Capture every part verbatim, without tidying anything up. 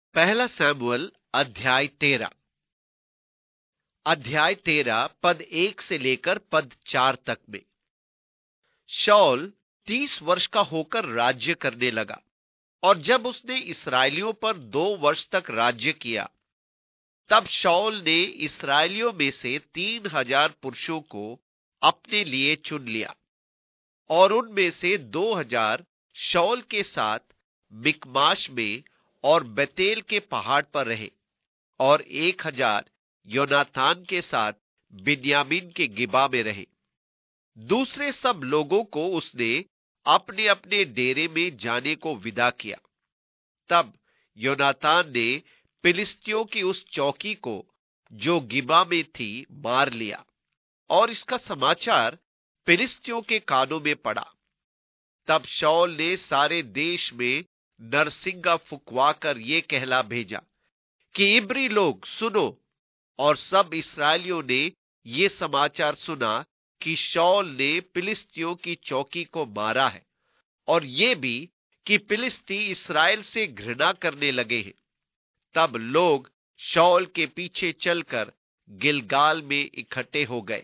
पहला सैमुअल अध्याय तेरह अध्याय तेरह पद एक से लेकर पद चार तक में। शाऊल तीस वर्ष का होकर राज्य करने लगा और जब उसने इसराइलियों पर दो वर्ष तक राज्य किया, तब शाऊल ने इसराइलियों में से तीन हजार पुरुषों को अपने लिए चुन लिया और उनमें से दो हजार शाऊल के साथ मिकमाश में और बेतेल के पहाड़ पर रहे और एक हजार योनातान के साथ बिन्यामीन के गिबा में रहे। दूसरे सब लोगों को उसने अपने अपने डेरे में जाने को विदा किया। तब योनातान ने फिलिस्तियों की उस चौकी को जो गिबा में थी मार लिया और इसका समाचार फिलिस्तियों के कानों में पड़ा। तब शाऊल ने सारे देश में नरसिंगा फुकवाकर ये कहला भेजा कि इब्री लोग सुनो। और सब इस्राएलियों ने ये समाचार सुना कि शाऊल ने फिलिस्तियों की चौकी को मारा है और ये भी कि फिलिस्ती इस्राएल से घृणा करने लगे हैं। तब लोग शाऊल के पीछे चलकर गिलगाल में इकट्ठे हो गए।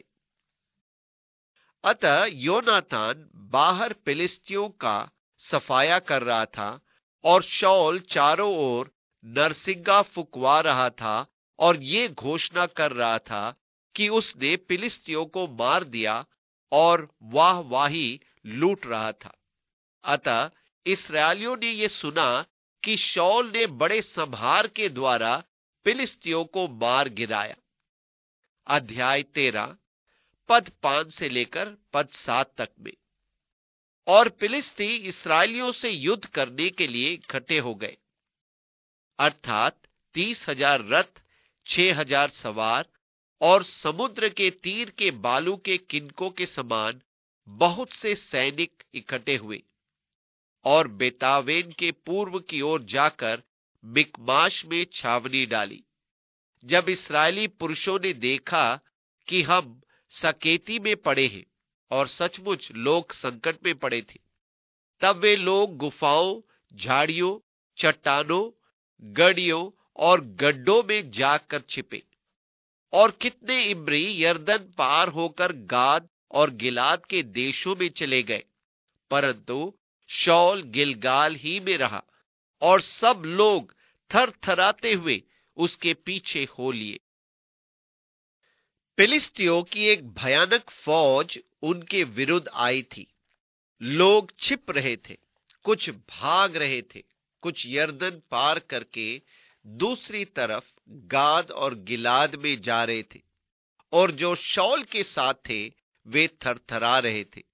अतः योनातान बाहर फिलिस्तियों का सफाया कर रहा था और शाऊल चारों ओर नरसिंगा फुकवा रहा था और ये घोषणा कर रहा था कि उसने फिलिस्तियों को मार दिया और वाह वाही लूट रहा था। अतः इस्राएलियों ने यह सुना कि शाऊल ने बड़े संहार के द्वारा फिलिस्तियों को मार गिराया। अध्याय तेरह पद पांच से लेकर पद सात तक में। और फिलिस्ती इस्राएलियों से युद्ध करने के लिए इकट्ठे हो गए, अर्थात तीस हजार रथ, छह हजार सवार और समुद्र के तीर के बालू के किनकों के समान बहुत से सैनिक इकट्ठे हुए और बेतावेन के पूर्व की ओर जाकर मिकमाश में छावनी डाली। जब इस्राएली पुरुषों ने देखा कि हम सकेती में पड़े हैं और सचमुच लोग संकट में पड़े थे, तब वे लोग गुफाओं, झाड़ियों, चट्टानों, गड़ियों और गड्ढों में जाकर छिपे। और कितने इब्री यरदन पार होकर गाद और गिलाद के देशों में चले गए, परंतु शाऊल गिलगाल ही में रहा और सब लोग थर थराते हुए उसके पीछे हो लिए। फिलिस्तियों की एक भयानक फौज उनके विरुद्ध आई थी। लोग छिप रहे थे, कुछ भाग रहे थे, कुछ यरदन पार करके दूसरी तरफ गाद और गिलाद में जा रहे थे और जो शाऊल के साथ थे वे थरथरा रहे थे।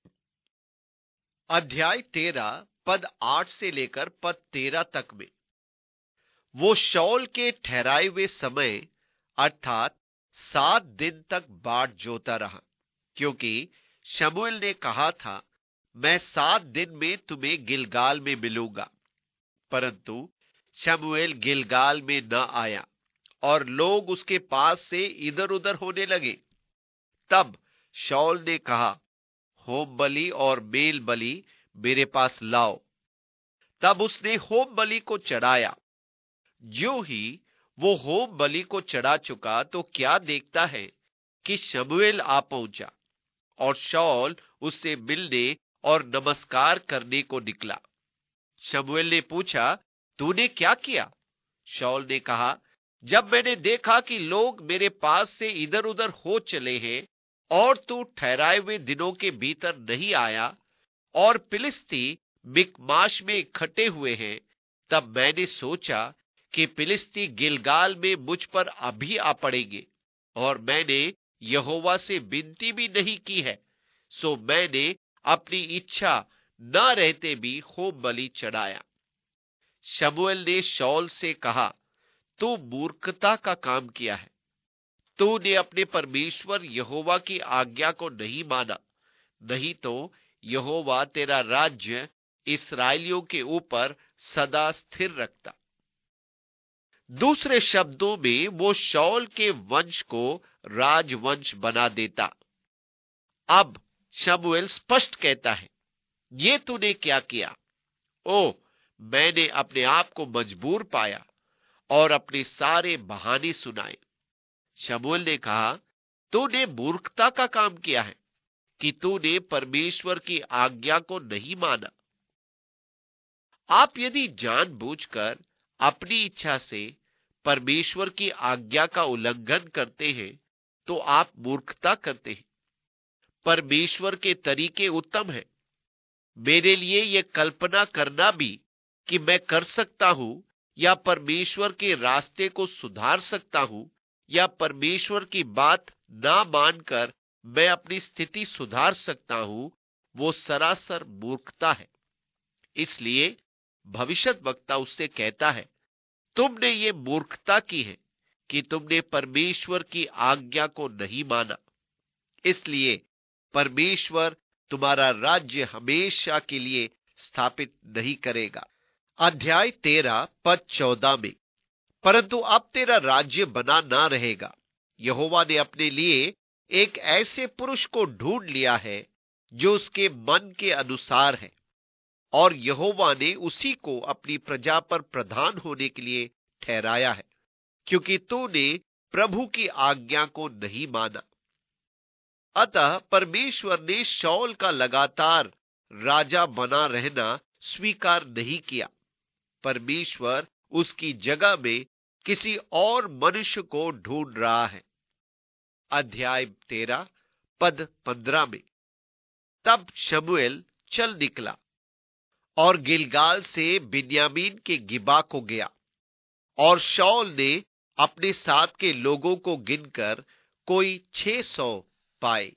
अध्याय तेरह पद आठ से लेकर पद तेरह तक में। वो शाऊल के ठहराए हुए समय अर्थात सात दिन तक बाट जोता रहा, क्योंकि शमूएल ने कहा था, मैं सात दिन में तुम्हें गिलगाल में मिलूंगा। परंतु शमूएल गिलगाल में न आया और लोग उसके पास से इधर उधर होने लगे। तब शाऊल ने कहा, होम बलि और मेल बलि मेरे पास लाओ। तब उसने होम बलि को चढ़ाया। ज्यों ही वो होम बलि को चढ़ा चुका तो क्या देखता है कि शमूएल आ पहुंचा और शाऊल उससे मिलने और नमस्कार करने को निकला। शमूएल ने पूछा, तूने क्या किया? शाऊल ने कहा, जब मैंने देखा कि लोग मेरे पास से इधर उधर हो चले हैं और तू ठहराए हुए दिनों के भीतर नहीं आया और फिलिस्ती मिकमाश में इकट्ठे हुए हैं, तब मैंने सोचा कि फिलिस्ती गिलगाल में मुझ पर अभी आ पड़ेंगे और मैंने यहोवा से विनती भी नहीं की है, सो मैंने अपनी इच्छा न रहते भी होम बलि चढ़ाया। शमूएल ने शाऊल से कहा, तू मूर्खता का काम किया है। तूने अपने परमेश्वर यहोवा की आज्ञा को नहीं माना, नहीं तो यहोवा तेरा राज्य इस्राएलियों के ऊपर सदा स्थिर रखता। दूसरे शब्दों में वो शाऊल के वंश को राजवंश बना देता। अब शमूएल स्पष्ट कहता है, ये तूने क्या किया? ओ, मैंने अपने आप को मजबूर पाया और अपने सारे बहाने सुनाए। शमूएल ने कहा, तूने मूर्खता का काम किया है कि तूने परमेश्वर की आज्ञा को नहीं माना। आप यदि जानबूझकर अपनी इच्छा से परमेश्वर की आज्ञा का उल्लंघन करते हैं तो आप मूर्खता करते हैं। परमेश्वर के तरीके उत्तम हैं। मेरे लिए यह कल्पना करना भी कि मैं कर सकता हूं या परमेश्वर के रास्ते को सुधार सकता हूं या परमेश्वर की बात ना मानकर मैं अपनी स्थिति सुधार सकता हूं, वो सरासर मूर्खता है। इसलिए भविष्यद्वक्ता उससे कहता है, तुमने ये मूर्खता की है कि तुमने परमेश्वर की आज्ञा को नहीं माना। इसलिए परमेश्वर तुम्हारा राज्य हमेशा के लिए स्थापित नहीं करेगा। अध्याय तेरह पद चौदह में, परंतु अब तेरा राज्य बना ना रहेगा। यहोवा ने अपने लिए एक ऐसे पुरुष को ढूंढ लिया है जो उसके मन के अनुसार है, और यहोवा ने उसी को अपनी प्रजा पर प्रधान होने के लिए ठहराया है, क्योंकि तूने प्रभु की आज्ञा को नहीं माना। अतः परमेश्वर ने शाऊल का लगातार राजा बना रहना स्वीकार नहीं किया। परमेश्वर उसकी जगह में किसी और मनुष्य को ढूंढ रहा है। अध्याय तेरह पद पंद्रह में, तब शमूएल चल निकला और गिलगाल से बिन्यामीन के गिबा को गया, और शाऊल ने अपने साथ के लोगों को गिनकर कोई छह सौ पाए।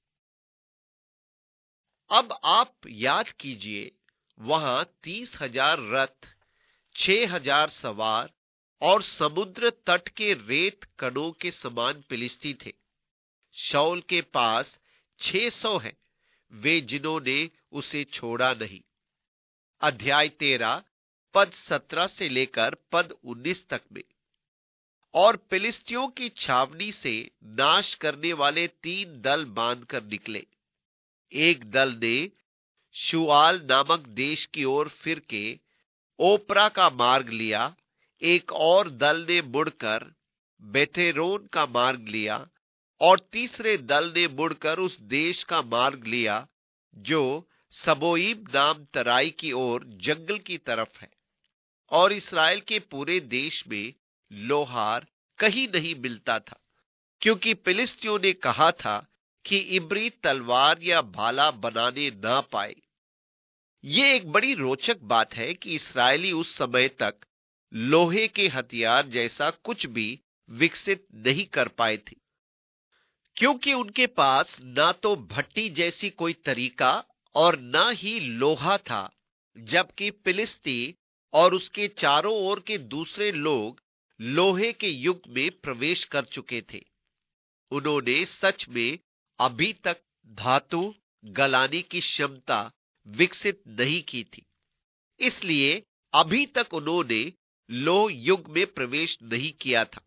अब आप याद कीजिए, वहां तीस हजार रथ, छह हजार सवार और समुद्र तट के रेत कणों के समान फिलिस्ती थे। शाऊल के पास छह सौ है, वे जिन्होंने उसे छोड़ा नहीं। अध्याय तेरह पद सत्रह से लेकर पद उन्नीस तक में, और फिलिस्तियों की छावनी से नाश करने वाले तीन दल बांधकर निकले। एक दल ने शुआल नामक देश की ओर फिर के ओपरा का मार्ग लिया, एक और दल ने मुड़कर बेथेरोन का मार्ग लिया, और तीसरे दल ने मुड़कर उस देश का मार्ग लिया जो सबोईम नाम तराई की ओर जंगल की तरफ है। और इस्राएल के पूरे देश में लोहार कहीं नहीं मिलता था, क्योंकि फिलिस्तियों ने कहा था कि इब्री तलवार या भाला बनाने ना पाए। ये एक बड़ी रोचक बात है कि इस्राएली उस समय तक लोहे के हथियार जैसा कुछ भी विकसित नहीं कर पाए थे, क्योंकि उनके पास ना तो भट्टी जैसी कोई तरीका और ना ही लोहा था, जबकि फिलिस्ती और उसके चारों ओर के दूसरे लोग लोहे के युग में प्रवेश कर चुके थे। उन्होंने सच में अभी तक धातु गलाने की क्षमता विकसित नहीं की थी, इसलिए अभी तक उन्होंने लोह युग में प्रवेश नहीं किया था।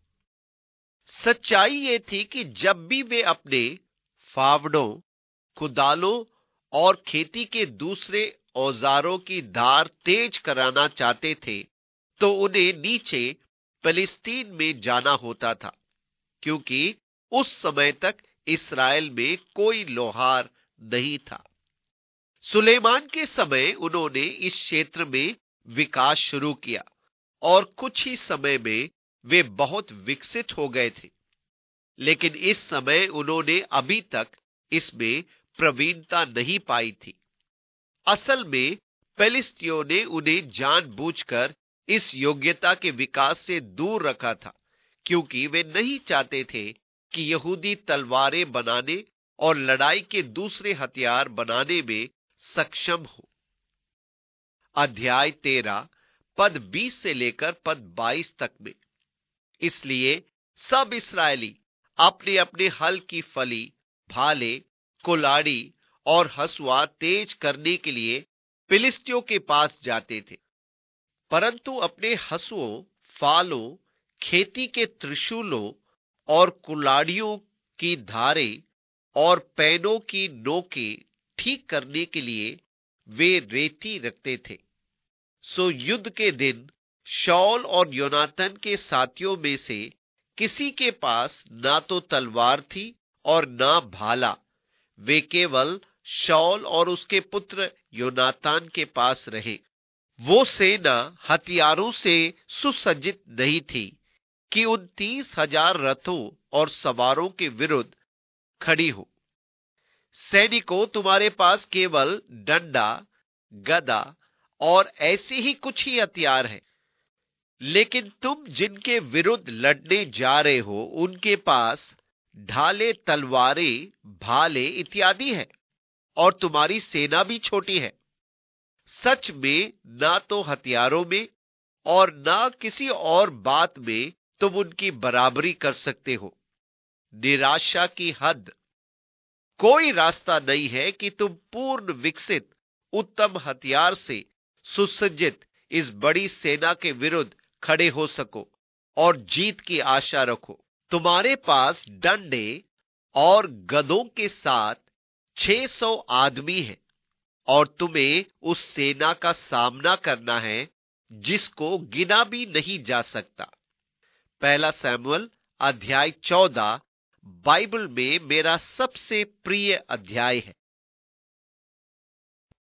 सच्चाई ये थी कि जब भी वे अपने फावड़ों, कुदालों और खेती के दूसरे औजारों की धार तेज कराना चाहते थे तो उन्हें नीचे फिलिस्तीन में जाना होता था, क्योंकि उस समय तक इस्राएल में कोई लोहार नहीं था। सुलेमान के समय उन्होंने इस क्षेत्र में विकास शुरू किया और कुछ ही समय में वे बहुत विकसित हो गए थे, लेकिन इस समय उन्होंने अभी तक इसमें प्रवीणता नहीं पाई थी। असल में फिलिस्तियों ने उन्हें जानबूझकर इस योग्यता के विकास से दूर रखा था, क्योंकि वे नहीं चाहते थे कि यहूदी तलवारें बनाने और लड़ाई के दूसरे हथियार बनाने में सक्षम हो। अध्याय तेरह पद बीस से लेकर पद बाईस तक में, इसलिए सब इस्राएली अपने अपने हल की फली, भाले, कुल्हाड़ी और हसुआ तेज करने के लिए फिलिस्तियों के पास जाते थे, परंतु अपने हसुओं, फालों, खेती के त्रिशूलों और कुल्हाड़ियों की धारें और पैनों की नोकें ठीक करने के लिए वे रेती रखते थे। सो युद्ध के दिन शाऊल और योनातान के साथियों में से किसी के पास ना तो तलवार थी और ना भाला। वे केवल शाऊल और उसके पुत्र योनातान के पास रहे। वो सेना हथियारों से सुसज्जित नहीं थी कि उन तीस हजार रथों और सवारों के विरुद्ध खड़ी हो। सैनिकों, तुम्हारे पास केवल डंडा, गदा और ऐसे ही कुछ ही हथियार है, लेकिन तुम जिनके विरुद्ध लड़ने जा रहे हो उनके पास ढाले, तलवारें, भाले इत्यादि है और तुम्हारी सेना भी छोटी है। सच में ना तो हथियारों में और ना किसी और बात में तुम उनकी बराबरी कर सकते हो। निराशा की हद। कोई रास्ता नहीं है कि तुम पूर्ण विकसित उत्तम हथियार से सुसज्जित इस बड़ी सेना के विरुद्ध खड़े हो सको और जीत की आशा रखो। तुम्हारे पास डंडे और गदों के साथ छह सौ आदमी हैं और तुम्हें उस सेना का सामना करना है जिसको गिना भी नहीं जा सकता। पहला शमूएल अध्याय चौदह बाइबल में मेरा सबसे प्रिय अध्याय है।